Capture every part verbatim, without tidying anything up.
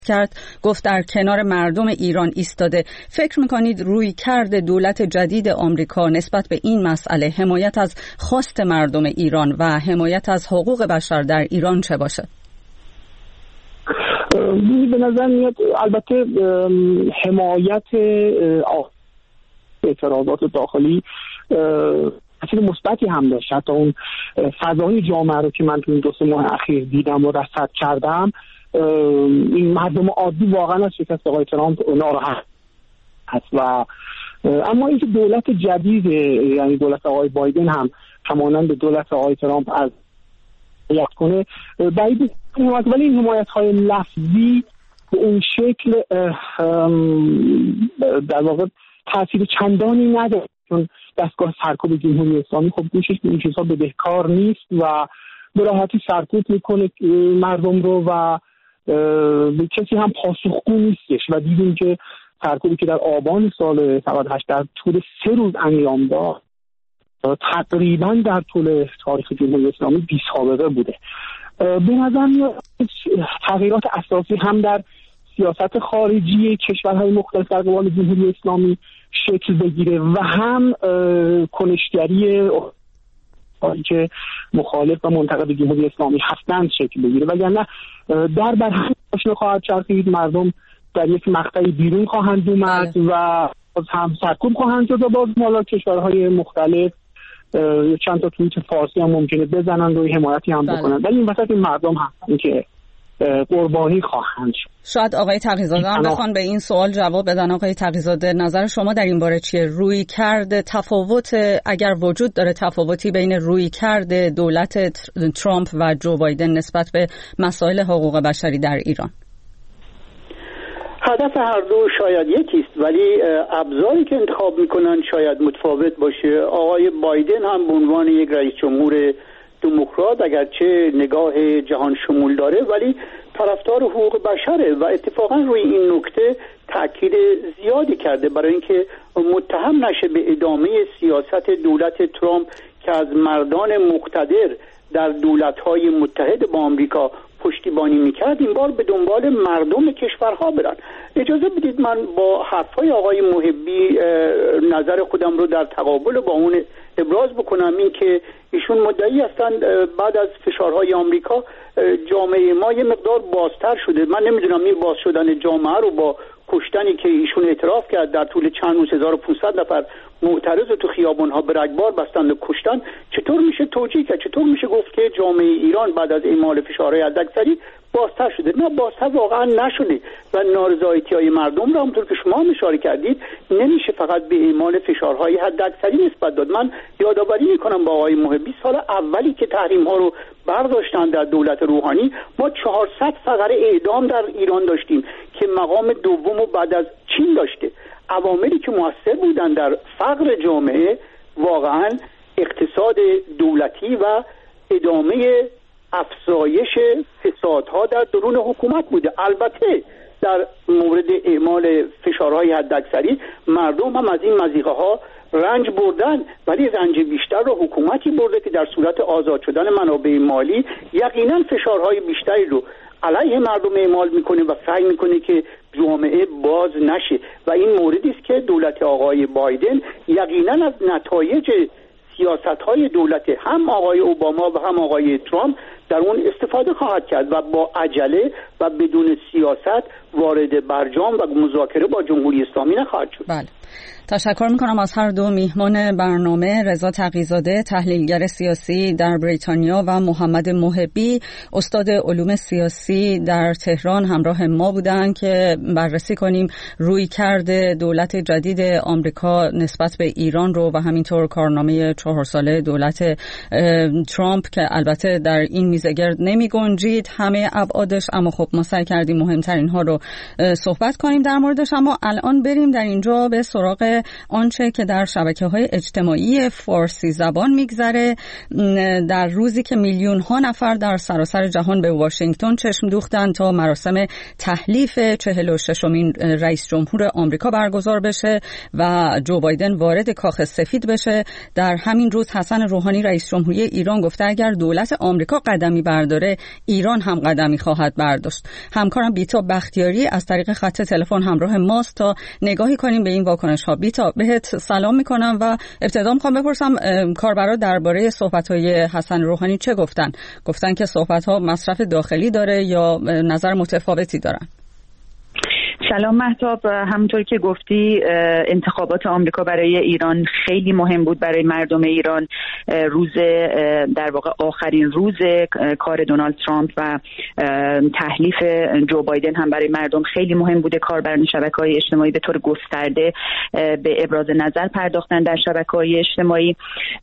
کرد، گفت در کنار مردم ایران ایستاده. فکر میکنید روی کرد دولت جدید آمریکا نسبت به این مسئله، حمایت از خواست مردم ایران و حمایت از حقوق بشر در ایران چه باشه؟ به نظر میاد البته حمایت اعتراضات داخلی تاثیر مثبتی هم داشت. حتی اون فضای جامعه رو که من تو این دو سه ماه اخیر دیدم و رصد کردم، این مردم عادی واقعا از شکست آقای ترامپ ناراحت هست و اما اینکه دولت جدید، یعنی دولت آقای بایدن هم همانند دولت آقای ترامپ از حمایت کنه بعید حمایت، ولی این حمایت های لفظی به اون شکل در واقع تاثیر چندانی نداره، چون دستگاه سرکوب جمهوری اسلامی خب گوشش به این چیزها بدهکار نیست و به راحتی سرکوب میکنه مردم رو و کسی هم پاسخگو نیستش و دیدیم که سرکوبی که در آبان سال نود و هشت در طول سه روز انجام داد تقریبا در طول تاریخ جمهوری اسلامی بی سابقه بوده. به نظر میاد تغییرات اساسی هم در سیاست خارجی کشورهای مختلف در قبال جمهوری اسلامی شکل بگیره و هم کنشگری که مخالف و منتقد جمهوری اسلامی هستند شکل بگیره، وگرنه در بر هم آشنا خواهد چرخید، مردم در یک مقطعی بیرون خواهند اومد و باز هم سرکوب خواهند شد و باز مالا کشورهای مختلف چند تا توییت فارسی هم ممکنه بزنند و حمایتی هم بکنند، ولی این وسط این مردم هستن که قربانی خواهند شد. شاید آقای تقی‌زاده هم بخوان به این سوال جواب بدن. آقای تقی‌زاده، نظر شما در این باره چیه؟ روی کرده تفاوت، اگر وجود داره تفاوتی بین روی کرده دولت ترامپ و جو بایدن نسبت به مسائل حقوق بشری در ایران؟ هدف هر دو شاید یکیست ولی ابزاری که انتخاب میکنن شاید متفاوت باشه. آقای بایدن هم به عنوان یک رئیس جمهور دموکرات اگرچه نگاه جهان شمول داره ولی طرفدار حقوق بشره و اتفاقا روی این نکته تاکید زیادی کرده برای اینکه متهم نشه به ادامه سیاست دولت ترامپ که از مردان مقتدر در دولت‌های متحد با آمریکا پشتیبانی میکرد، این بار به دنبال مردم کشورها برن. اجازه بدید من با حرفای آقای محبی نظر خودم رو در تقابل با اون ابراز بکنم، این که ایشون مدعی هستند بعد از فشارهای آمریکا جامعه ما یه مقدار بازتر شده. من نمیدونم این باز شدن جامعه رو با کشتنی که ایشون اعتراف کرد در طول چند روز هزار و پانصد نفر معترض رو تو خیابان‌ها به رگبار بستند و کشتن چطور میشه توجیه کرد؟ چطور میشه گفت که جامعه ایران بعد از اعمال فشارهای حداکثری بازتر شده؟ نه، بازتر واقعا نشده و نارضایتی‌های مردم را همونطور که شما هم اشاره کردید نمیشه فقط به اعمال فشارهای حداکثری نسبت داد. من یادآوری میکنم با آقای محبی سال اولی که تحریم‌ها رو برداشتن در دولت روحانی ما چهارصد فقره اعدام در ایران داشتیم که مقام دوم و بعد از چین داشته. عواملی که مؤثر بودن در فقر جامعه واقعا اقتصاد دولتی و ادامه افزایش فسادها در درون حکومت بوده. البته در مورد اعمال فشارهای حداکثری مردم هم از این مضیقه ها رنج بردن، ولی رنج بیشتر رو حکومتی برده که در صورت آزاد شدن منابع مالی یقینا فشارهای بیشتری رو علیه مردم اعمال میکنه و سعی میکنه که جامعه باز نشه و این موردی است که دولت آقای بایدن یقینا از نتایج سیاست‌های دولت هم آقای اوباما و هم آقای ترامپ در اون استفاده خواهد کرد و با عجله و بدون سیاست وارد برجام و مذاکره با جمهوری اسلامی نخواهد شد. بله. تشکر میکنم از هر دو میهمان برنامه، رضا تقی‌زاده تحلیلگر سیاسی در بریتانیا و محمد محبی استاد علوم سیاسی در تهران همراه ما بودند که بررسی کنیم روی کرده دولت جدید آمریکا نسبت به ایران رو و همینطور کارنامه چهار ساله دولت ترامپ که البته در این میزگرد نمی گنجید همه ابعادش، اما خب ما سعی کردیم مهمترین ها رو صحبت کنیم در موردش. اما الان بریم در اینجا به سراغ آنچه که در شبکه‌های اجتماعی فارسی زبان میگذره. در روزی که میلیون ها نفر در سراسر جهان به واشنگتن چشم دوختن تا مراسم تحلیف چهل و ششمین رئیس جمهور آمریکا برگزار بشه و جو بایدن وارد کاخ سفید بشه، در همین روز حسن روحانی رئیس جمهوری ایران گفته اگر دولت آمریکا قدمی برداره ایران هم قدمی خواهد برداشت. همکارم بیتا بختیاری از طریق خط تلفن همراه ماست تا نگاهی کنیم به این واکنش ها. بیتا، بهت سلام میکنم و ابتدا میخوام بپرسم کاربرا درباره صحبت‌های حسن روحانی چه گفتن؟ گفتن که صحبت‌ها مصرف داخلی داره یا نظر متفاوتی دارن؟ سلام مهتاب، همونطور که گفتی انتخابات آمریکا برای ایران خیلی مهم بود، برای مردم ایران. روز در واقع آخرین روز کار دونالد ترامپ و تحلیف جو بایدن هم برای مردم خیلی مهم بوده. کاربران شبکه‌های اجتماعی به طور گسترده به ابراز نظر پرداختن در شبکه‌های اجتماعی.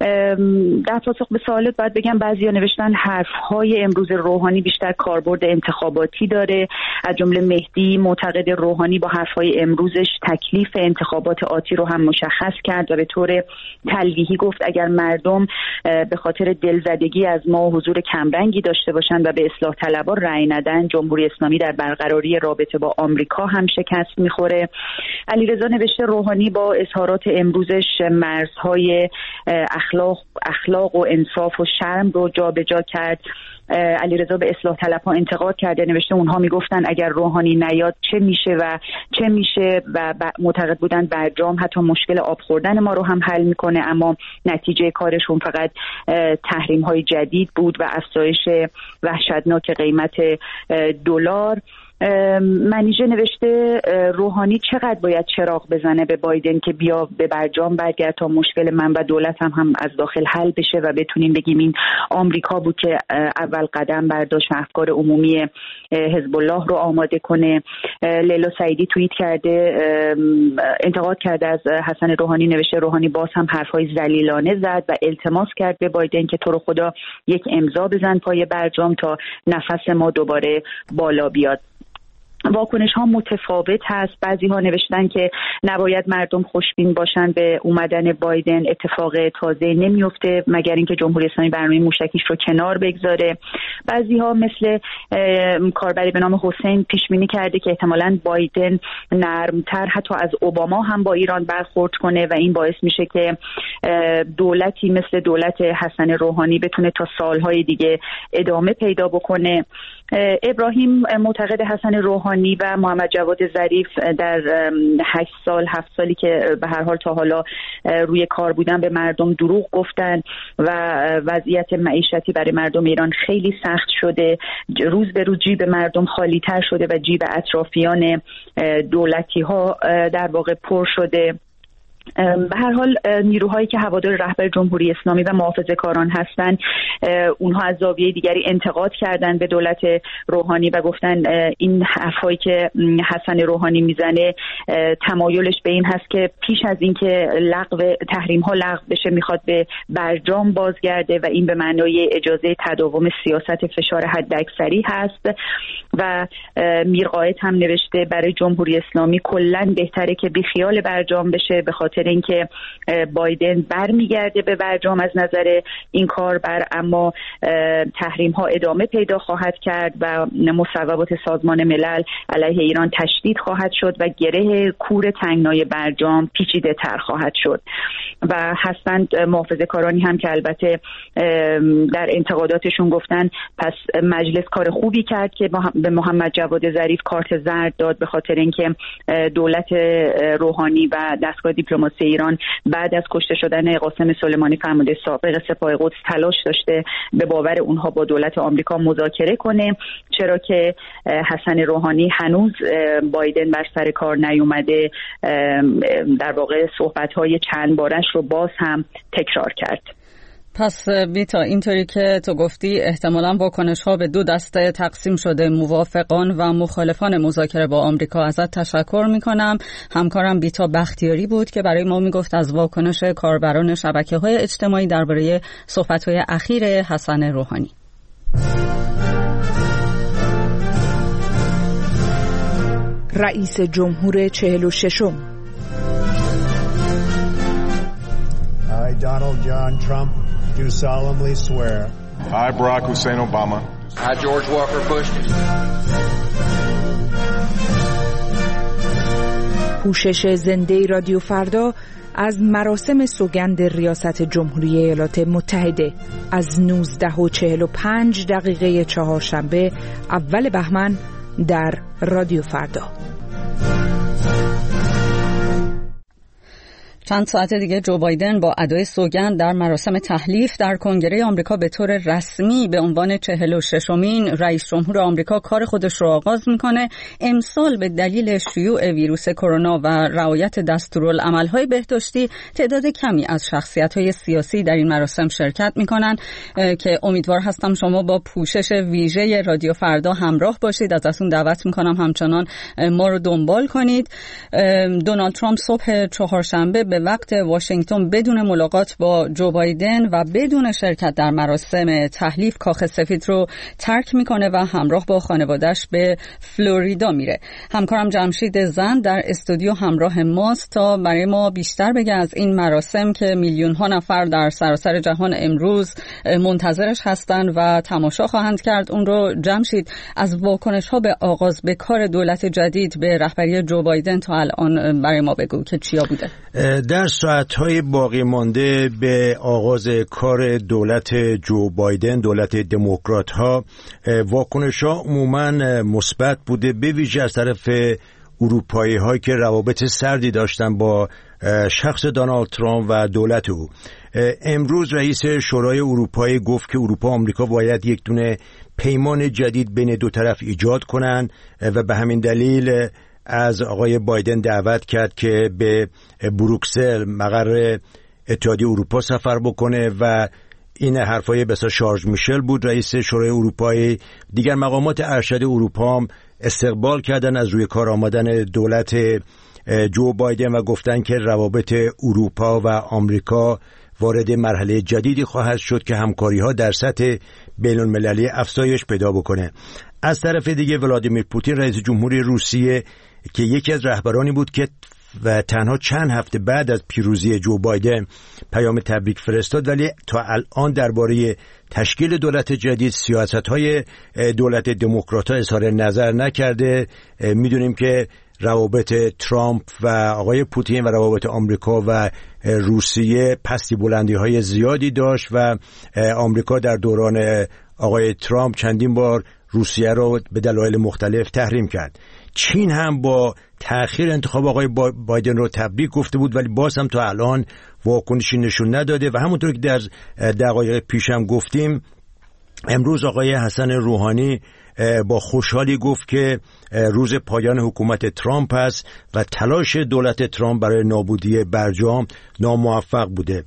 در پاسخ به سوالت باید بگم بعضیا نوشتن حرف‌های امروز روحانی بیشتر کاربرد انتخاباتی داره. از جمله مهدی معتقد روحانی با حرفای امروزش تکلیف انتخابات آتی رو هم مشخص کرد و به طور تلویحی گفت اگر مردم به خاطر دلزدگی از ما حضور کمرنگی داشته باشند و به اصلاح طلبها رأی ندن، جمهوری اسلامی در برقراری رابطه با آمریکا هم شکست میخوره. علیرضا نوشته روحانی با اظهارات امروزش مرزهای اخلاق اخلاق و انصاف و شرم رو جابجا کرد. علیرضا به اصلاح طلبها انتقاد کرده، نوشته اونها میگفتن اگر روحانی نیاد چه میشه و چه میشه و معتقد بودن برجام حتی مشکل آب خوردن ما رو هم حل میکنه، اما نتیجه کارشون فقط تحریم های جدید بود و افزایش وحشتناک قیمت دلار. منیژه نوشته روحانی چقدر باید چراغ بزنه به بایدن که بیا به برجام برگرد تا مشکل من و دولت هم, هم از داخل حل بشه و بتونیم بگیم این آمریکا بود که اول قدم برداشت و افکار عمومی حزب الله رو آماده کنه. لیلا سعیدی توییت کرده، انتقاد کرده از حسن روحانی، نوشته روحانی باز هم حرفای ذلیلانه زد و التماس کرد به بایدن که تو رو خدا یک امضا بزن پای برجام تا نفس ما دوباره بالا بیاد. واکنش ها متفاوت هست. بعضی ها نوشتن که نباید مردم خوشبین باشن به اومدن بایدن، اتفاق تازه نمیفته مگر اینکه جمهوری اسلامی برنامه موشکیش رو کنار بگذاره. بعضی ها مثل کاربری به نام حسین پیش بینی کرده که احتمالاً بایدن نرمتر حتی از اوباما هم با ایران برخورد کنه و این باعث میشه که دولتی مثل دولت حسن روحانی بتونه تا سالهای دیگه ادامه پیدا بکنه. ابراهیم معتقد حسن روحانی و محمد جواد ظریف در هشت سال هفت سالی که به هر حال تا حالا روی کار بودن به مردم دروغ گفتن و وضعیت معیشتی برای مردم ایران خیلی سخت شده. روز به روز جیب مردم خالی تر شده و جیب اطرافیان دولتی ها در واقع پر شده. به هر حال نیروهایی که هوادار رهبر جمهوری اسلامی و محافظه‌کاران هستند اونها از زاویه دیگری انتقاد کردن به دولت روحانی و گفتن این حرفایی که حسن روحانی میزنه تمایلش به این هست که پیش از اینکه لغو تحریم ها لغو بشه میخواد به برجام بازگرده و این به معنای اجازه تداوم سیاست فشار حداکثری هست. و میرقائد هم نوشته برای جمهوری اسلامی کلاً بهتره که بیخیال برجام بشه به خاطر اینکه بایدن برمیگرده به برجام از نظر این کاربر، اما تحریم ها ادامه پیدا خواهد کرد و مصوبات سازمان ملل علیه ایران تشدید خواهد شد و گره کور تنگنای برجام پیچیده تر خواهد شد. و هستند محافظه‌کارانی هم که البته در انتقاداتشون گفتن پس مجلس کار خوبی کرد که به محمد جواد ظریف کارت زرد داد به خاطر اینکه دولت روحانی و دستگاه دیپلماسی ایران بعد از کشته شدن قاسم سلیمانی فرمانده سابق سپاه قدس تلاش داشته به باور اونها با دولت آمریکا مذاکره کنه، چرا که حسن روحانی هنوز بایدن بر سر کار نیومده در واقع صحبت‌های چند بارش رو باز هم تکرار کرد. پس بیتا اینطوری که تو گفتی احتمالاً واکنش ها به دو دسته تقسیم شده، موافقان و مخالفان مذاکره با آمریکا. ازت تشکر میکنم. همکارم بیتا بختیاری بود که برای ما میگفت از واکنش کاربران شبکه‌های اجتماعی درباره صحبت‌های اخیر حسن روحانی. رئیس جمهور چهل و ششم Donald John Trump, do solemnly swear. I, Barack Hussein Obama. I, George Walker Bush. پوشش زنده رادیو فردا از مراسم سوگند ریاست جمهوری ایالات متحده از نوزده و چهل و پنج دقیقه چهارشنبه اول بهمن در رادیو فردا. چند ساعت دیگه جو بایدن با ادای سوگند در مراسم تحلیف در کنگره آمریکا به طور رسمی به عنوان چهل و ششمین رئیس جمهور آمریکا کار خودش رو آغاز میکنه. امسال به دلیل شیوع ویروس کرونا و رعایت دستورالعمل‌های بهداشتی تعداد کمی از شخصیت‌های سیاسی در این مراسم شرکت میکنن که امیدوار هستم شما با پوشش ویژه رادیو فردا همراه باشید. ازتون دعوت میکنم همچنان ما رو دنبال کنید. دونالد ترامپ صبح چهارشنبه به وقت واشنگتن بدون ملاقات با جو بایدن و بدون شرکت در مراسم تحلیف کاخ سفید رو ترک میکنه و همراه با خانواده‌اش به فلوریدا میره. همکارم جمشید زند در استودیو همراه ماست تا برای ما بیشتر بگه از این مراسم که میلیون ها نفر در سراسر جهان امروز منتظرش هستند و تماشا خواهند کرد. اون رو جمشید از واکنش ها به آغاز به کار دولت جدید به رهبری جو بایدن تا الان برای ما بگو که چیا بوده؟ در ساعت‌های باقی مانده به آغاز کار دولت جو بایدن، دولت دموکرات‌ها، واکنش‌ها عموماً مثبت بوده، به ویژه از طرف اروپایی‌ها که روابط سردی داشتن با شخص دونالد ترامپ و دولت او. امروز رئیس شورای اروپایی گفت که اروپا و آمریکا باید یک دونه پیمان جدید بین دو طرف ایجاد کنن و به همین دلیل از آقای بایدن دعوت کرد که به بروکسل مقر اتحادیه اروپا سفر بکنه و این حرفای بسیار شارژ میشل بود رئیس شورای اروپایی. دیگر مقامات ارشد اروپا هم استقبال کردن از روی کار آمدن دولت جو بایدن و گفتن که روابط اروپا و آمریکا وارد مرحله جدیدی خواهد شد که همکاری‌ها در سطح بین‌المللی افزایش پیدا بکنه. از طرف دیگه ولادیمیر پوتین رئیس جمهوری روسیه که یکی از رهبرانی بود که و تنها چند هفته بعد از پیروزی جو بایدن پیام تبریک فرستاد، ولی تا الان درباره تشکیل دولت جدید سیاست‌های دولت دموکرات‌ها اظهار نظر نکرده. میدونیم که روابط ترامپ و آقای پوتین و روابط آمریکا و روسیه پستی بلندی‌های زیادی داشت و آمریکا در دوران آقای ترامپ چندین بار روسیه رو به دلایل مختلف تحریم کرد. چین هم با تأخیر انتخاب آقای بایدن رو تبریک گفته بود، ولی باز هم تا الان واکنشی نشون نداده و همونطور که در دقایق پیش هم گفتیم امروز آقای حسن روحانی با خوشحالی گفت که روز پایان حکومت ترامپ است و تلاش دولت ترامپ برای نابودی برجام ناموفق بوده.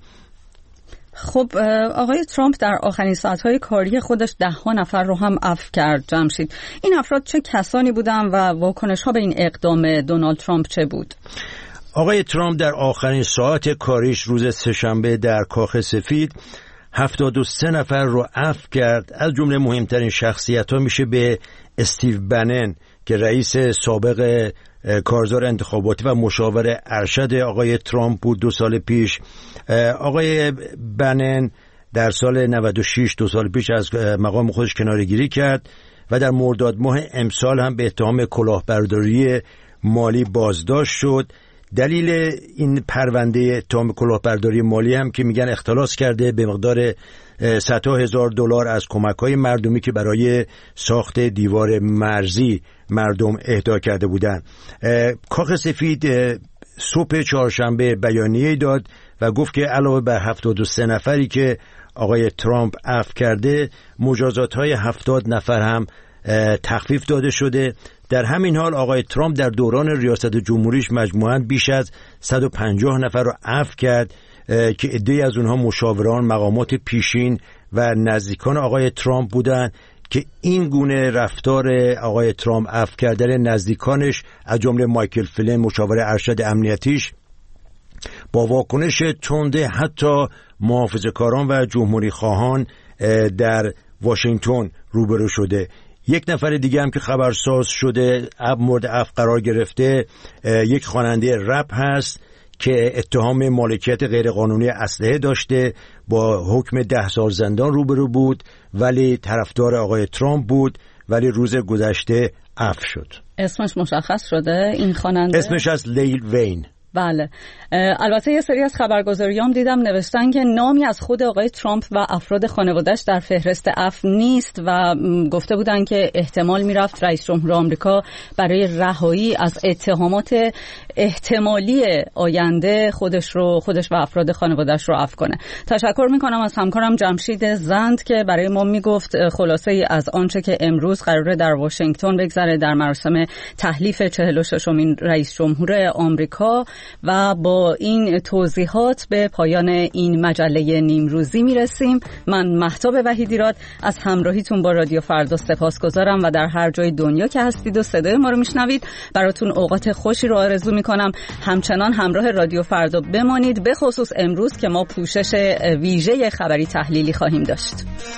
خب آقای ترامپ در آخرین ساعت‌های کاری خودش ده ها نفر رو هم عفو کرد. جمشید، این افراد چه کسانی بودن و واکنش‌ها به این اقدام دونالد ترامپ چه بود؟ آقای ترامپ در آخرین ساعت کاریش روز سه‌شنبه در کاخ سفید هفتاد و سه نفر رو عفو کرد. از جمله مهمترین شخصیت‌ها میشه به استیو بنن که رئیس سابق کارزار انتخاباتی و مشاور ارشد آقای ترامپ بود دو سال پیش. آقای بنن در سال نود و شش دو سال پیش از مقام خودش کناره‌گیری کرد و در مرداد ماه امسال هم به اتهام کلاهبرداری مالی بازداشت شد. دلیل این پرونده اتهام کلاهبرداری مالی هم که میگن اختلاس کرده به مقدار صدها هزار دلار از کمک‌های مردمی که برای ساخت دیوار مرزی مردم اهدا کرده بودند. کاخ سفید صبح چهارشنبه بیانیه داد و گفت که علاوه بر هفتاد و سه نفری که آقای ترامپ عفو کرده، مجازات‌های هفتاد نفر هم تخفیف داده شده. در همین حال آقای ترامپ در دوران ریاست جمهوریش مجموعاً بیش از صد و پنجاه نفر رو عفو کرد که عده‌ای از اونها مشاوران، مقامات پیشین و نزدیکان آقای ترامپ بودند که این گونه رفتار آقای ترامپ عفو کردن نزدیکانش از جمله مایکل فلین مشاور ارشد امنیتیش با واکنش تنده حتی محافظه‌کاران و جمهوری خواهان در واشنگتن روبرو شده. یک نفر دیگه هم که خبرساز شده مورد عفو قرار گرفته یک خواننده رپ هست که اتهام مالکیت غیرقانونی اسلحه داشته، با حکم ده سال زندان روبرو بود، ولی طرفدار آقای ترامپ بود، ولی روز گذشته عفو شد. اسمش مشخص شده این خواننده؟ اسمش از لیل وین. بله. البته یه سری از خبرگزاریام دیدم نوشتن که نامی از خود آقای ترامپ و افراد خانواده‌اش در فهرست عفو نیست و گفته بودن که احتمال میرفت رئیس جمهور آمریکا برای رهایی از اتهامات احتمالی آینده خودش رو خودش و افراد خانواده‌اش رو عفو کنه. تشکر میکنم از همکارم جمشید زند که برای ما میگفت خلاصه ای از آنچه که امروز قراره در واشنگتن بگذره در مراسم تحلیف چهل و ششمین رئیس جمهور آمریکا. و با این توضیحات به پایان این مجله نیمروزی میرسیم. من مهتاب وحیدیراد از همراهیتون با رادیو فردا سپاسگزارم و در هر جای دنیا که هستید و صدای ما رو میشنوید براتون اوقات خوشی رو آرزو میکنم. همچنان همراه رادیو فردا بمانید، به خصوص امروز که ما پوشش ویژه خبری تحلیلی خواهیم داشت.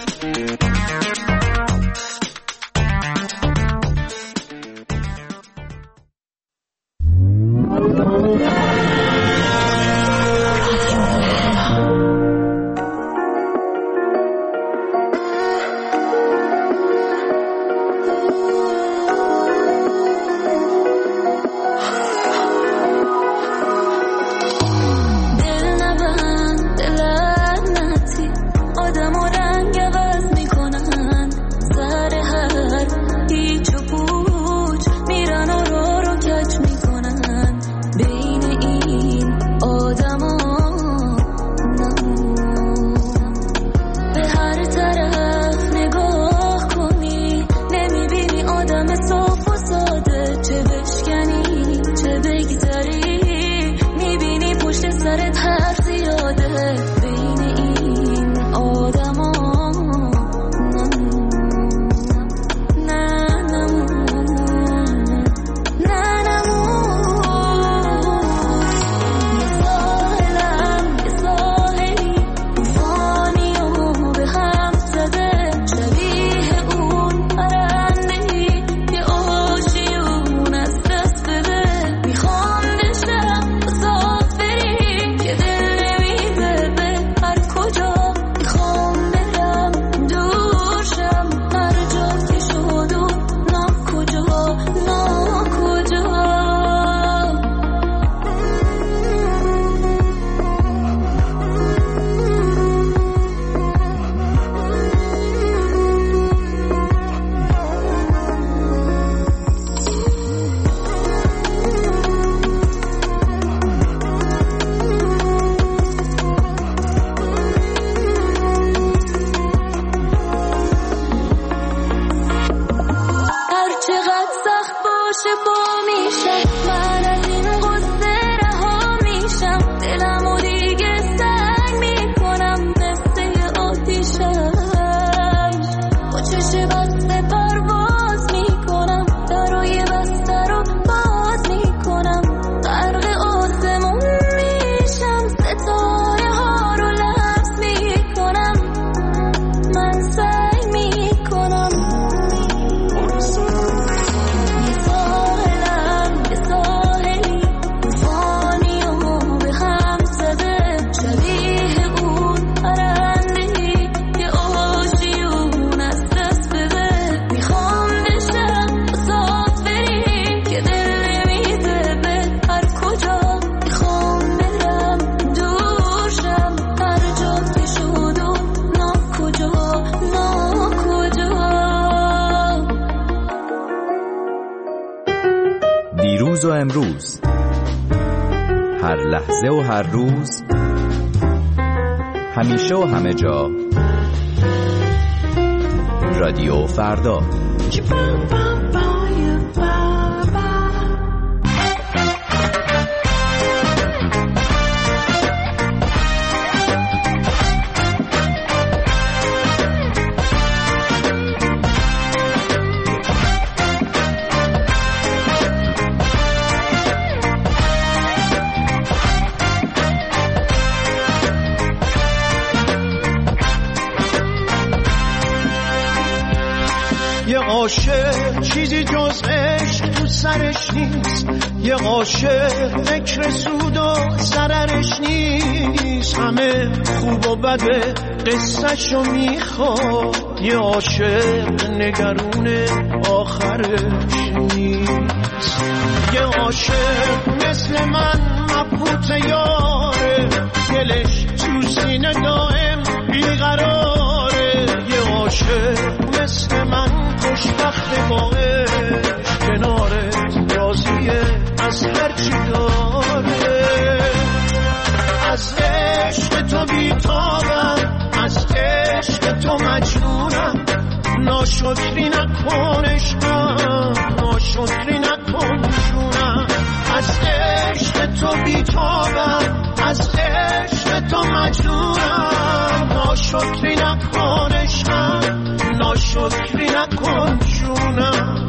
دیروز و امروز، هر لحظه و هر روز، همیشه و همه جا، رادیو فردا. عاشق سرش نیست، یه عاشق فکر سود و ضررش نیست، همه خوب و بده قصه‌شو میخواد، یه عاشق نگرون آخرش نیست. یه عاشق مثل من مبهوت یاره، دلش تو سینه دائم بیقراره، یه عاشق مثل من خوشبخت با عشق، کنارت راضیه از هرچی داره. از عشق تو بیتابم، از عشق تو مجنونم، ناشکری نکن عشقم، ناشکری نکن جونم. از عشق تو بیتابم، از عشق تو مجنونم، ناشکری نکن عشقم، ناشکری نکن جونم.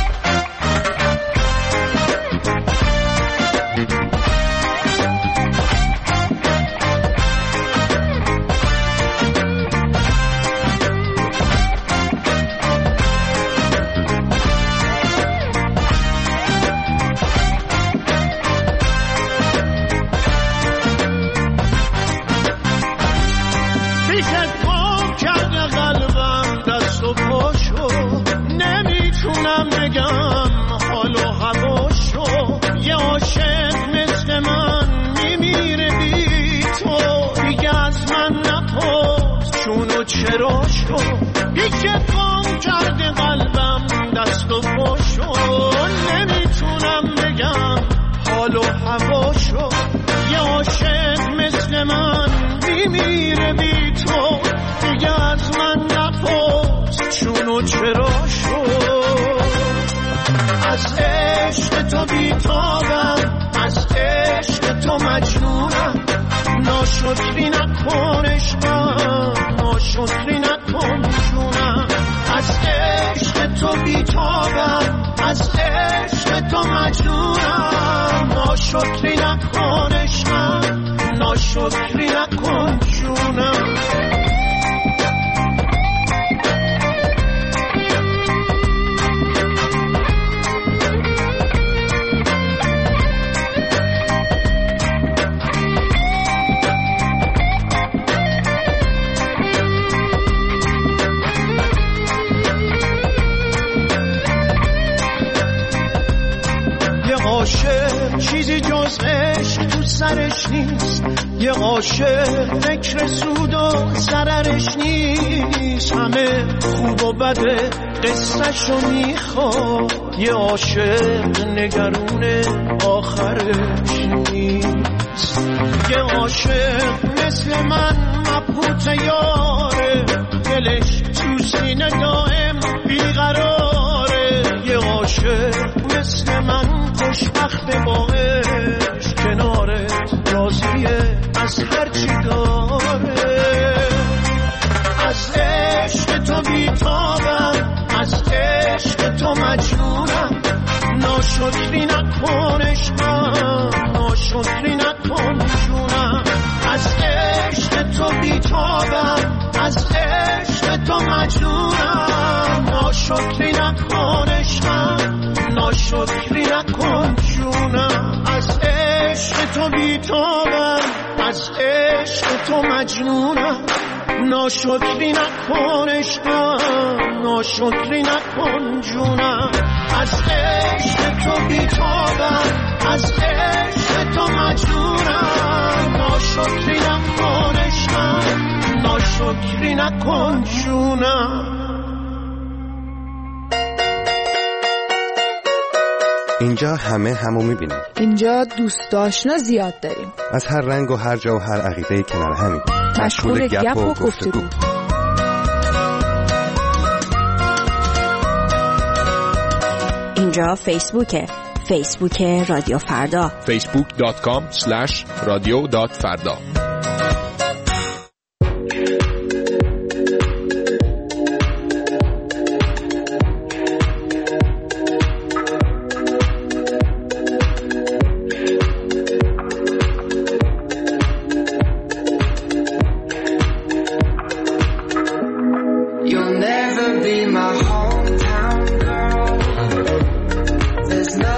چرا شو یکی گم کرده قلبم دست و پاشو، نمیتونم بگم حال و هواشو، یه عاشق مثل من میمیره بی تو، دیگه از من نپرس چون و چرا شو. از عشق تو بیتابم، از عشق تو مجنونم، ناشکری نکن عشقم، ناشکری نکن جونم. از عشق تو بیتابم، از عشق تو مجنونم، ناشکری نکن عشقم، ناشکری نکن جونم. چیزی جز عشق تو سرش نیست، یه عاشق فکر سود و ضررش نیست، همه خوب و بده قصه‌شو میخواد، یه عاشق نگرون آخرش نیست. یه عاشق مثل من مبهوت یاره، دلش تو سینه دائم بیقراره، یه عاشق مثل من خوشبخت با عشق، کنارت راضیه از هرچی داره. از عشق تو بیتابم، از عشق تو مجنونم، ناشکری نکن عشقم، ناشکری نکن جونم. از عشق تو بیتابم، از عشق تو مجنونم، ناشکری نکن عشقم، ناشکری نکن جونم. از عشق تو بیتابم، از عشق تو مجنونم، ناشکری نکن عشقم، ناشکری نکن جونم. از عشق تو بیتابم، از عشق تو مجنونم، ناشکری نکن عشقم، ناشکری نکن جونم. اینجا همه همو میبینیم. اینجا دوست آشنا زیاد داریم. از هر رنگ و هر جا و هر عقیده کنار همین. مشغول گپ و گفتگو. اینجا فیسبوکه. فیسبوک رادیو فردا. فیسبوک دات کام اسلش رادیو دات فردا. You'll never be my hometown girl. There's no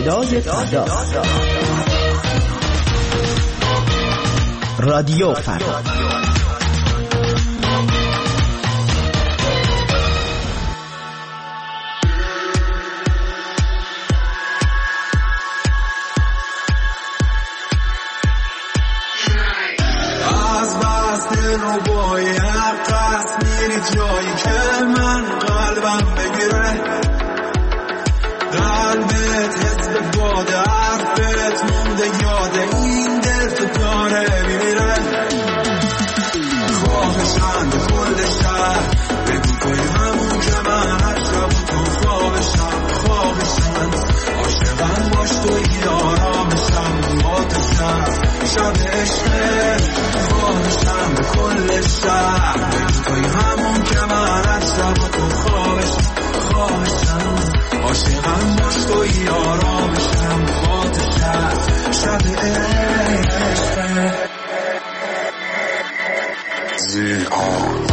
صدای فردا. رادیو فردا. از بس دل رو باید قصد میری جایی که من قلبم بگیره، قلبت حس به باده حرفت مونده یاده این دل تو داره میمیره. خواهشم به کل شهر بگو توی همون که من هر شب تو خوابشم، خواهشم عاشقم باش توی آرامشم با تو شب شب عشقه. خواهشم به کل شهر بگو توی همون که من هر شب تو خوابشم، خواهشم عاشقم باش توی آرامشم با تو شب شب عشقه. زیر آن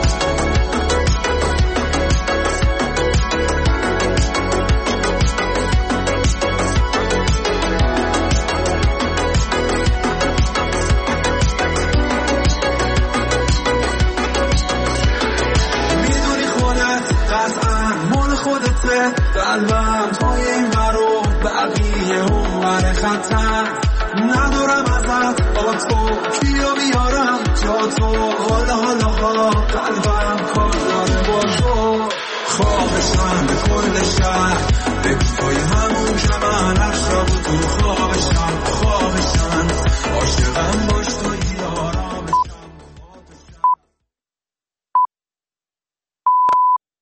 قلبم توی این برو بقیه اون بر خطر ندارم ازت با تو کیو بیارم جا تو. حالا حالا ها قلبم کار داره با تو. خوابشم به کل شهر بگو توی هم